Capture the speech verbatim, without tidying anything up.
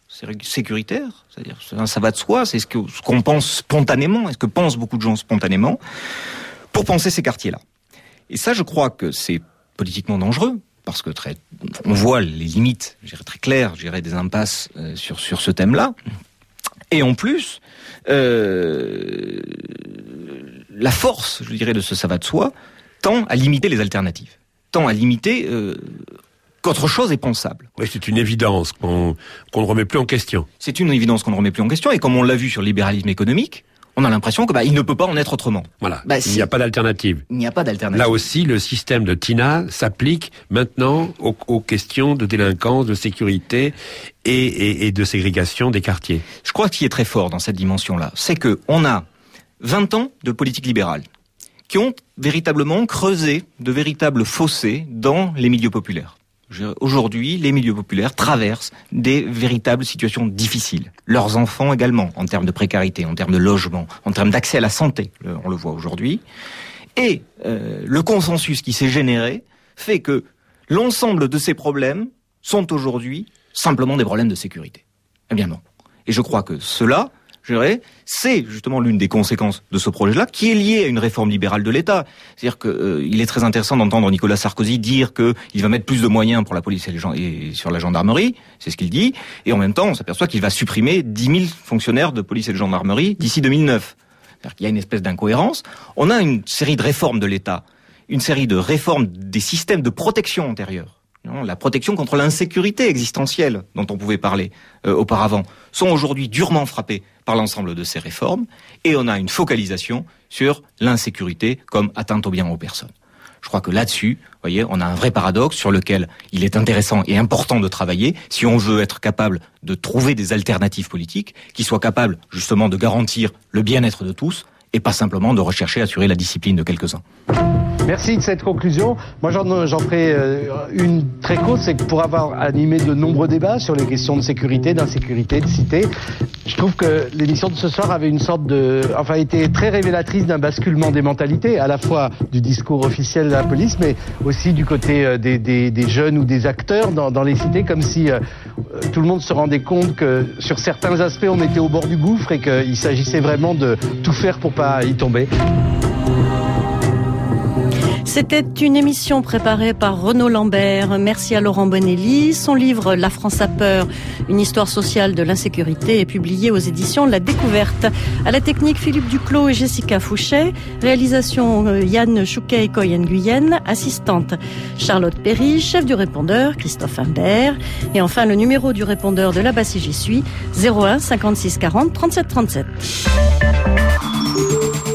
sécuritaire, c'est-à-dire ça va de soi, c'est ce, que, ce qu'on pense spontanément, et ce que pensent beaucoup de gens spontanément, pour penser ces quartiers-là. Et ça, je crois que c'est politiquement dangereux, parce que très, on voit les limites, je dirais très claires, je dirais des impasses euh, sur, sur ce thème-là. Et en plus, euh, la force, je dirais, de ce ça va de soi, tend à limiter les alternatives, tend à limiter euh, qu'autre chose est pensable. Oui, c'est une évidence qu'on, qu'on ne remet plus en question. C'est une évidence qu'on ne remet plus en question, et comme on l'a vu sur le libéralisme économique, on a l'impression que bah il ne peut pas en être autrement. Voilà, bah, il n'y a pas d'alternative. Il n'y a pas d'alternative. Là aussi, le système de Tina s'applique maintenant aux, aux questions de délinquance, de sécurité et, et, et de ségrégation des quartiers. Je crois que ce qui est très fort dans cette dimension-là, c'est que on a vingt ans de politique libérale qui ont véritablement creusé de véritables fossés dans les milieux populaires. Aujourd'hui, les milieux populaires traversent des véritables situations difficiles. Leurs enfants également, en termes de précarité, en termes de logement, en termes d'accès à la santé, on le voit aujourd'hui. Et euh, le consensus qui s'est généré fait que l'ensemble de ces problèmes sont aujourd'hui simplement des problèmes de sécurité. Eh bien non. Et je crois que cela, je dirais, c'est justement l'une des conséquences de ce projet-là, qui est lié à une réforme libérale de l'État. C'est-à-dire que euh, il est très intéressant d'entendre Nicolas Sarkozy dire que il va mettre plus de moyens pour la police et, les gens, et sur la gendarmerie, c'est ce qu'il dit, et en même temps, on s'aperçoit qu'il va supprimer dix mille fonctionnaires de police et de gendarmerie d'ici deux mille neuf. C'est-à-dire qu'il y a une espèce d'incohérence. On a une série de réformes de l'État, une série de réformes des systèmes de protection antérieurs. La protection contre l'insécurité existentielle dont on pouvait parler euh, auparavant sont aujourd'hui durement frappées par l'ensemble de ces réformes, et on a une focalisation sur l'insécurité comme atteinte aux biens aux personnes. Je crois que là-dessus, vous voyez, on a un vrai paradoxe sur lequel il est intéressant et important de travailler si on veut être capable de trouver des alternatives politiques qui soient capables justement de garantir le bien-être de tous et pas simplement de rechercher à assurer la discipline de quelques-uns. Merci de cette conclusion. Moi, j'en, j'en ferai une très courte, c'est que pour avoir animé de nombreux débats sur les questions de sécurité, d'insécurité, de cité, je trouve que l'émission de ce soir avait une sorte de, enfin, était très révélatrice d'un basculement des mentalités, à la fois du discours officiel de la police, mais aussi du côté des, des, des jeunes ou des acteurs dans, dans les cités, comme si euh, tout le monde se rendait compte que sur certains aspects, on était au bord du gouffre et qu'il s'agissait vraiment de tout faire pour pas y tomber. C'était une émission préparée par Renaud Lambert. Merci à Laurent Bonelli. Son livre « La France a peur, une histoire sociale de l'insécurité » est publié aux éditions La Découverte. À la technique, Philippe Duclos et Jessica Fouchet. Réalisation Yann Chouquet et Coy Nguyen. Assistante Charlotte Perry. Chef du répondeur Christophe Imbert. Et enfin, le numéro du répondeur de la Basse J'y suis, zéro un cinquante-six quarante trente-sept trente-sept.